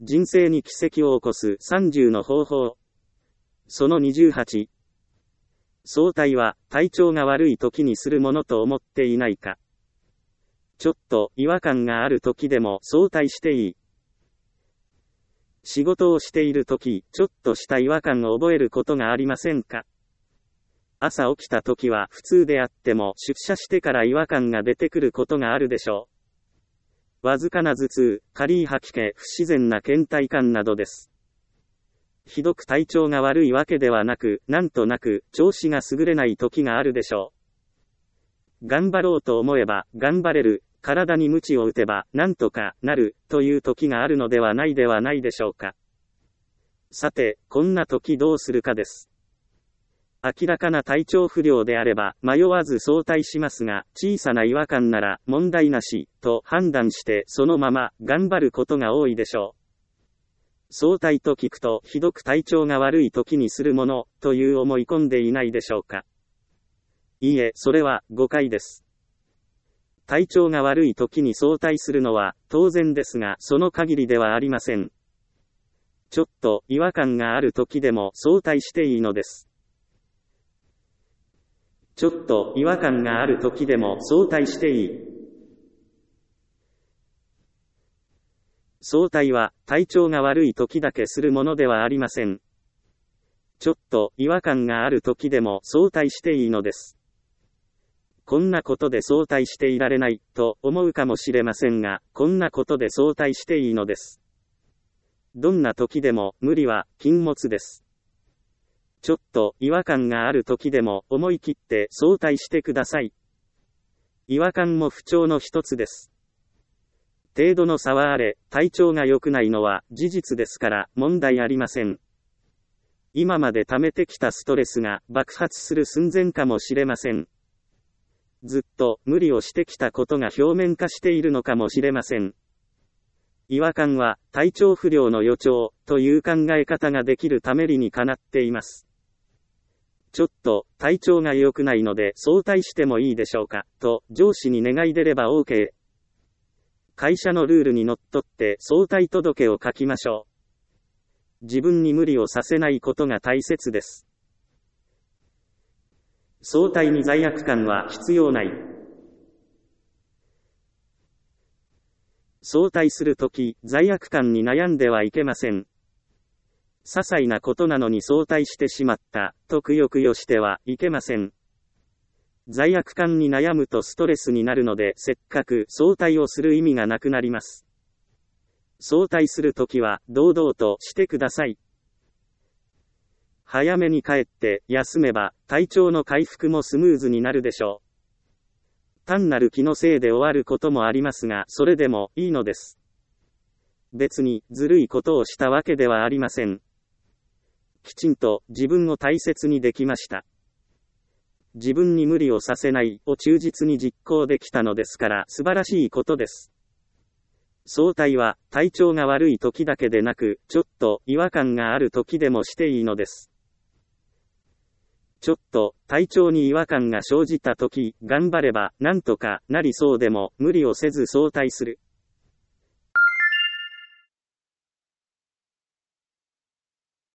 人生に奇跡を起こす30の方法。その28。早退は体調が悪い時にするものと思っていないか。ちょっと違和感がある時でも早退していい。仕事をしている時、ちょっとした違和感を覚えることがありませんか？朝起きた時は普通であっても出社してから違和感が出てくることがあるでしょう。わずかな頭痛、軽い吐き気、不自然な倦怠感などです。ひどく体調が悪いわけではなく、なんとなく調子が優れない時があるでしょう。頑張ろうと思えば頑張れる、体に鞭を打てばなんとかなるという時があるのではないでしょうか。さて、こんな時どうするかです。明らかな体調不良であれば迷わず早退しますが、小さな違和感なら問題なしと判断してそのまま頑張ることが多いでしょう。早退と聞くとひどく体調が悪い時にするものという思い込んでいないでしょうか。いいえ、それは誤解です。体調が悪い時に早退するのは当然ですが、その限りではありません。ちょっと違和感がある時でも早退していいのです。ちょっと違和感がある時でも早退していい。早退は体調が悪い時だけするものではありません。ちょっと違和感がある時でも早退していいのです。こんなことで早退していられないと思うかもしれませんが、こんなことで早退していいのです。どんな時でも無理は禁物です。ちょっと違和感がある時でも思い切って早退してください。違和感も不調の一つです。程度の差はあれ、体調が良くないのは事実ですから問題ありません。今まで溜めてきたストレスが爆発する寸前かもしれません。ずっと無理をしてきたことが表面化しているのかもしれません。違和感は体調不良の予兆という考え方ができるためにかなっています。ちょっと体調が良くないので早退してもいいでしょうかと上司に願い出れば OK。会社のルールにのっとって早退届を書きましょう。自分に無理をさせないことが大切です。早退に罪悪感は必要ない。早退するとき、罪悪感に悩んではいけません。些細なことなのに早退してしまった、とくよくよしてはいけません。罪悪感に悩むとストレスになるので、せっかく早退をする意味がなくなります。早退するときは、堂々としてください。早めに帰って休めば、体調の回復もスムーズになるでしょう。単なる気のせいで終わることもありますが、それでもいいのです。別にずるいことをしたわけではありません。きちんと自分を大切にできました。自分に無理をさせないを忠実に実行できたのですから素晴らしいことです。早退は体調が悪い時だけでなく、ちょっと違和感がある時でもしていいのです。ちょっと体調に違和感が生じた時、頑張ればなんとかなりそうでも無理をせず早退する。